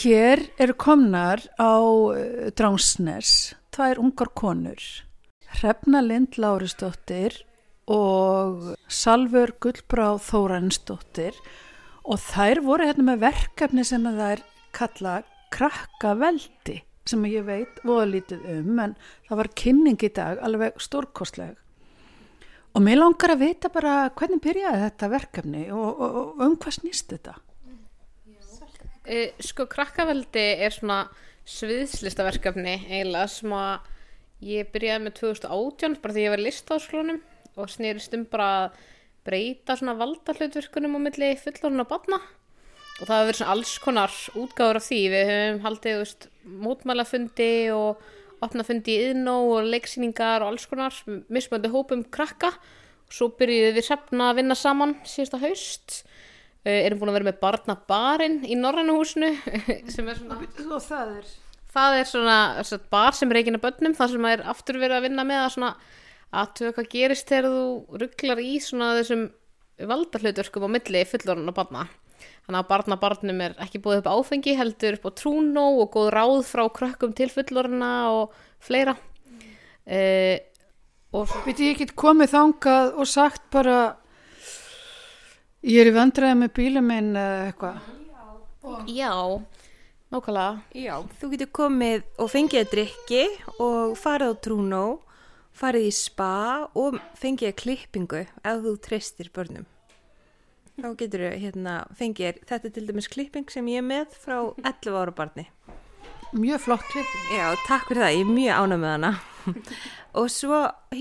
Hér eru komnar á Drangsnes 2 ungar konur, Hrefna Lind Lárisdóttir og Salvör Gullbrá Þórarinsdóttir, og þær voru hérna með verkefni sem þær kalla Krakkaveldi, sem ég veit voða lítið en það var kynning í dag alveg stórkostleg. Og mig langar að vita bara hvernig byrjaði þetta verkefni og hvað snýst þetta? Sko, Krakkaveldi er svona sviðslistaverkefni eiginlega sem að ég byrjaði með 2018 bara því ég var í Listaháskólanum og snerist bara að breyta svona valdahlutverkunum á milli fullorðinna barna og það hefur verið svona alls konar útgáfur af því. Við höfum haldið mótmælafundi og opnafundi í Iðnó og leiksýningar og alls konar mismunandi hópum krakka og svo byrjuðum við Hrefna að vinna saman síðasta haust. Erum búin að vera með barnabarinn í Norræna húsinu sem er svona og það er svona bar sem reikin að börnum, það sem er aftur verið að vinna með að svona athuga hvað gerist þegar þú ruglar í svona þessum valdahlutverkum á milli fullorðinna barna. Þannig að barnabarnum er ekki búið upp áfengi, heldur upp á trúnó og góð ráð frá krökkum til fullorðinna og fleira. Og Veit ég ekki komið þangað og sagt bara ég er í vandræði með bílum minn eða eitthvað? Já, nákvæmlega. Já, þú getur komið og fengið að drykki og farið á trúnó, farið í spa og fengið klippingu ef þú treystir börnum. Þá getur fengið, þetta til dæmis klipping sem ég er með frá 11 ára barni. Mjög flott klipping. Já, takk fyrir það, ég er mjög ánægð með hana. Og svo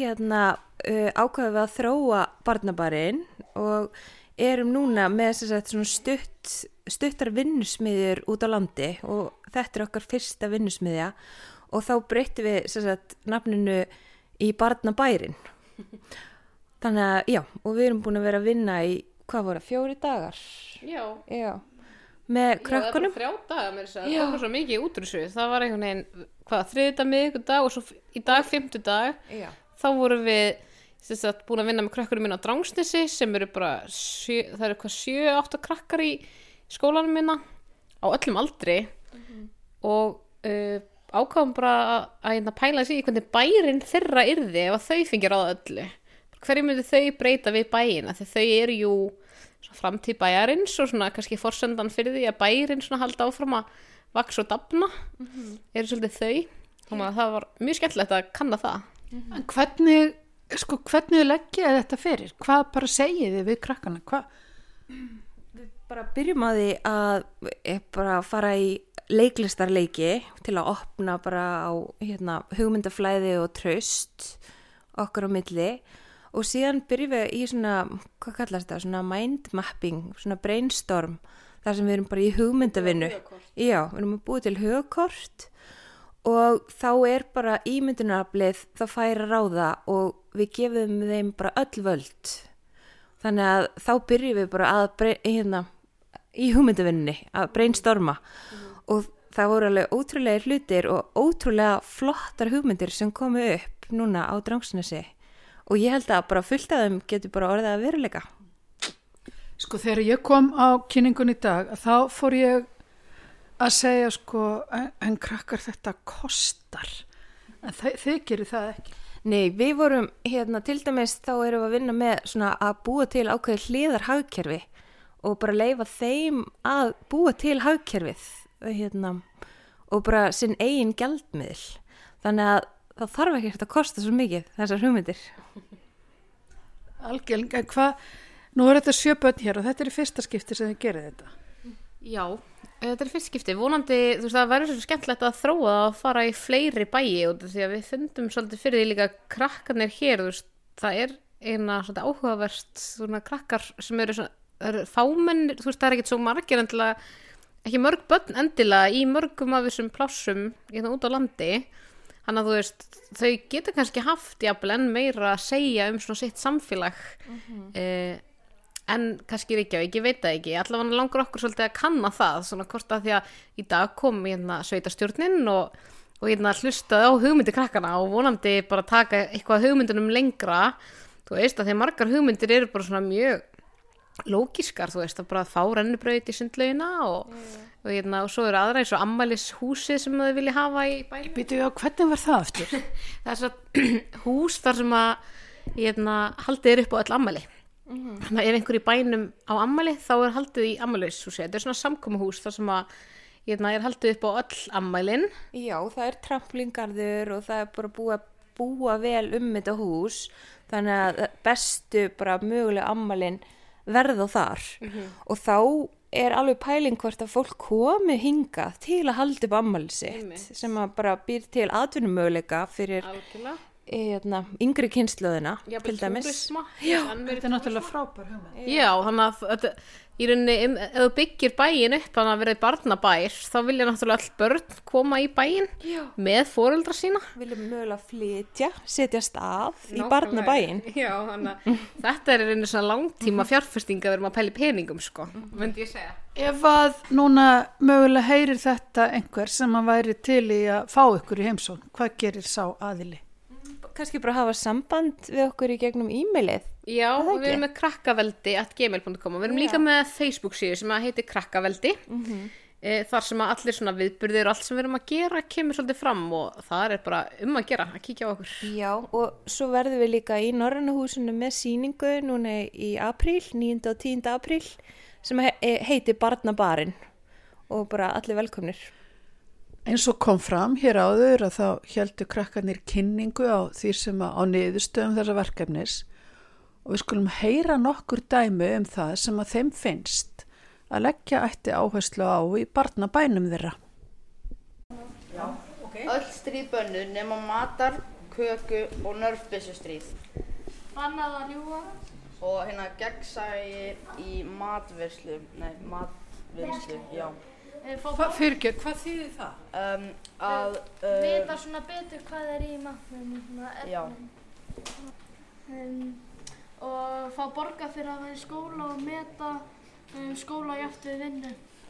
ákveðum við að þróa barnabarinn og erum núna með svona stuttar vinnusmiðjur út á landi og þetta er okkar fyrsta vinnusmiðja og þá breyttum við nafninu í barnabærin. Þannig að já, og við erum búin að vera að vinna í, 4 dagar? Já. Með krökkunum. Já, það er bara 3 dagar með þess að það var svo mikið út úr þessu. Það var einhvern veginn, 3. miðvikudag og svo í dag 5. dag. Já. Þá vorum við búin að vinna með krökkunum minna á Drangsnesi sem eru bara, það eru 7-8 krakkar í skólanum minna á öllum aldri og ákváðum bara að pæla sig í hvernig bærin þeirra yrði ef þau fengir ráða öllu. Hverju myndi þau breyta við bæina? Þegar þau eru jú framtíð bæjarins og svona kannski forsendan fyrir því að bærin svona halda áfram að vaxa og dafna eru svolítið þau. Þannig að það var mjög skemmtilegt að kanna það. En hvernig leggja þetta fyrir? Hvað bara segið þið við krakkana? Við bara byrjum að því að bara fara í leiklistarleiki til að opna bara á hugmyndaflæði og traust okkar á milli og síðan byrjum við í svona, hvað kallast það, svona mind mapping, svona brainstorm, þar sem við erum bara í hugmyndavinnu. Já, við erum að búið til hugakort og þá er bara ímyndunaraflið, það fær að ráða og við gefum þeim bara öll völd. Þannig að þá byrjum við bara að í hugmyndavinnunni, að brainstorma og það voru alveg ótrúlega hlutir og ótrúlega flottar hugmyndir sem komu upp núna á Drangsnesi og ég held að bara fullt af þeim getur bara orðið að veruleika. Þegar ég kom á kynningun í dag, þá fór ég að segja en krakkar þetta kostar. En þið gerir það ekki. Nei, við vorum til dæmis þá erum við að vinna með svona að búa til ákveðið hliðarhagkerfi og bara leyfa þeim að búa til hagkerfið og bara sinn eigin gjaldmiðl. Þannig að það þarf ekki að kosta svo mikið þessar hugmyndir. Algjörlega, nú er þetta 7 börn hér og þetta er í fyrsta skipti sem þið gerir þetta. Já, þetta er fyrsta skipti. Vonandi, það verður svo skemmtilegt að þróa að fara í fleiri bæi út því að við fundum svolítið fyrir því líka krakkarnir hér, það er eina svolítið áhugavert krakkar sem eru fámenn, það er ekkert svo margir endilega, ekki mörg börn endilega í mörgum af þessum plássum út á landi. Þannig að þau geta kannski haft jafnvel enn meira að segja svona sitt samfélag en kannski Reykjavík, ég veit það ekki. Allavega langar okkur svolítið að kanna það, svona hvort að því að í dag kom sveitarstjórnin og hlustaði á hugmyndir krakkana og vonandi bara taka eitthvað hugmyndunum lengra. Þú veist að því margar hugmyndir eru bara svona mjög lógískar, þú veist, að bara fá rennubraut í sundlaugina og svo eru aðra eins og ammælishúsið sem þau vilja hafa í bænum. Býtu, já, hvernig var það aftur? Það er svo hús þar sem að haldið upp á öll ammæli. Þannig að ef einhver í bænum á ammæli þá er haldið í ammælishúsið. Þetta er svona samkomuhús þar sem að er haldið upp á öll ammælin. Já, það er tramplingarður og það er bara búið að búa vel þetta hús, þannig að bestu bara mögulega ammælin verða þar og þá er alveg pæling hvort að fólk komi hingað til að halda upp ammæli sitt sem að bara býr til atvinnumöguleika fyrir yngri kynslóðina til dæmis. Þetta er náttúrulega frábær hugmynd. Já, þannig að í rauninni, ef þú byggir bæinn upp þannig að verði barnabær, þá vilja náttúrulega all börn koma í bæinn með foreldra sína. Vilja mögulega flytja, setjast af í barnabæinn. Já, þannig að þetta er í rauninni svona langtíma fjárfesting að vera að pæla í peningum, sko, myndi ég segja. Ef að núna mögulega heyrir þetta einhver sem að væri til í að fá ykkur í heimsókn, hvað gerir sá aðili? Kannski bara hafa samband við okkur í gegnum e-mailið. Já, við erum með krakkaveldi@gmail.com og við erum líka með Facebook síðu sem að heitir Krakkaveldi. Þar sem að allir svona viðburðir og allt sem við erum að gera kemur svolítið fram og það er bara að gera að kíkja á okkur. Já, og svo verðum við líka í Norræna húsinu með sýningu núna í apríl, 9. og 10. apríl sem heitir Barnabarinn og bara allir velkomnir. Eins og kom fram hér áður að þá héldu krakkarnir kynningu á því sem á niðurstöðum þessa verkefnis og við skulum heyra nokkur dæmi það sem að þeim finnst að leggja ætti áherslu á í barnabænum þeirra. Já, okay. Öll stríð bönnuð nema matar, köku og nörfbyssustríð. Bannað að ljúga. Og gegnsæi í matvinnslu, já. Fyrirgefðu, hvað þýðir það? Að vita svona betur hvað er í matnum. Já. Og fá borga fyrir að vera í skóla og meta skóla jafnt við vinnu.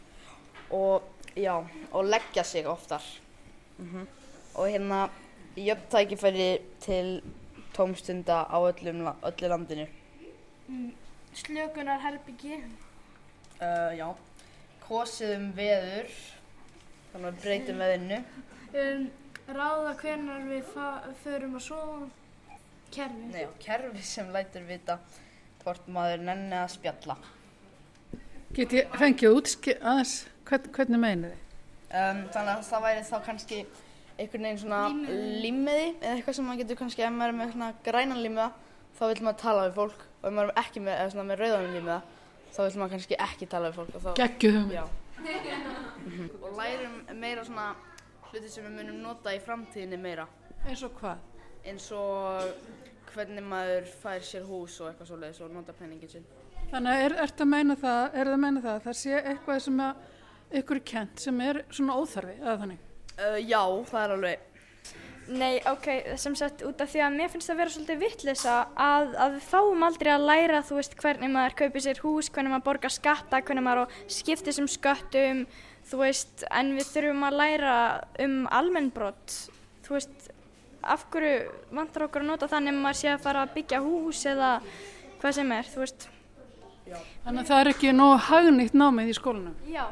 Og leggja sig oftar. Og jöfn tækifæri til tómstunda á öllu landinu. Slökunar herbyggi. Já. Kosið veður, þannig að breytum veðinu. Ráða hvenær við förum að sofa. Kerfi. Nei, kerfi sem lætur vita hvort maður nenni að spjalla. Get ég fengið aðeins, hvernig meinið þið? Þannig að það væri þá kannski einhvern veginn svona límiði eða eitthvað sem maður getur kannski, ef maður er með svona grænan límiða, þá vil maður tala við fólk og ef maður er ekki með rauðan límiða, þá vil maður kannski ekki tala við fólk. Geggjuð. Já. Og lærum meira svona hluti sem við munum nota í framtíðinni meira. Eins og hvað? Eins og hvernig maður fær sér hús og eitthvað svoleiðis og nota peningin sinn. Þannig að er það að meina það að það sé eitthvað sem að ykkur er kennt sem er svona óþarfi, eða þannig? Já, það er alveg. Nei, ok, sem sagt út af því að mér finnst það vera svolítið vitleysa að við fáum aldrei að læra, þú veist, hvernig maður kaupir sér hús, hvernig maður borgar skatta, hvernig maður skiptir sem sköttum, þú veist, en við þurfum að læra almennbrot, þú veist, af hverju vantar okkur að nota þannig að maður sé að fara að byggja hús eða hvað sem er, þú veist. Já. Þannig að það er ekki nógu hagnýtt námið í skólanum? Já.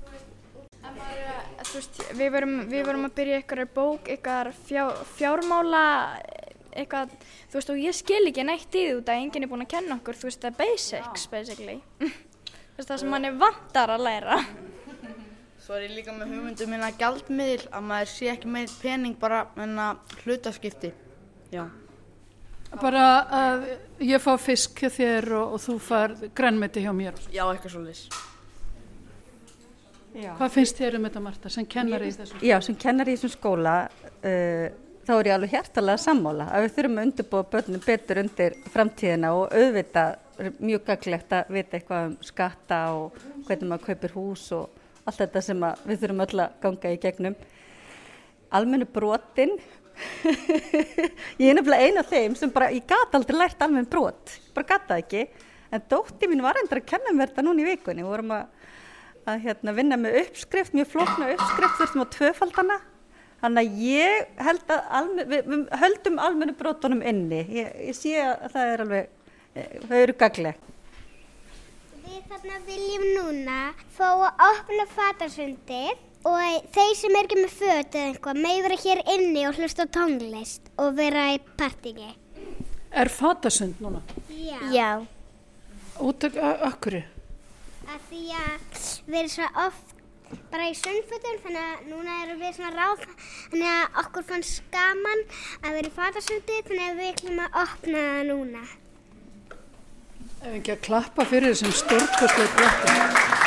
Þú veist, við vorum að byrja eitthvað bók, eitthvað fjármála, eitthvað, þú veist, og ég skil ekki neitt í því út að enginn er búinn að kenna okkur, þú veist, það er basics, basically. Þú veist, það sem manni vantar að læra. Svo er ég líka með hugmyndum gjaldmiðil, að maður sé ekki með pening, bara hlutaskipti. Já. Bara að ég fá fisk hjá þér og þú fær grænmeti hjá mér. Já, eitthvað svoleiðis. Já. Hvað finnst þér þetta, Marta, sem kennari í þessum skóla? Já, sem kennari í þessum skóla þá er ég alveg hjartalega sammála að við þurfum að undirbúa börnum betur undir framtíðina og auðvitað mjög gagnlegt að vita eitthvað skatta og hvernig maður kaupir hús og allt þetta sem við þurfum öll að ganga í gegnum. Almennu brotin, ég er nefnilega ein af þeim sem bara, ég gat aldrei lært almenn brot, bara gat það ekki, en dóttir mín var endur að kenna mér þetta núna í vikunni, við vorum að vinna með uppskrift, mjög flókna uppskrift, þurftum á tvöfaldana. Þannig að ég held að við höldum almennu brotunum inni. Ég sé að það er alveg, þau eru gagnleg. Við þarna viljum núna fá að opna fatasundið og þeir sem ekki með föt eða eitthvað megi vera hér inni og hlusta á tónlist og vera í partíi. Er fatasund núna? Já. Út af hverju? Af því að við erum svo oft bara í sundfötum, þannig að núna erum við svona ráð, þannig að okkur fannst gaman að vera í fatasundi, þannig að við ætlum að opna það núna. Ef ekki að klappa fyrir þessum stórkostlegu blöttum.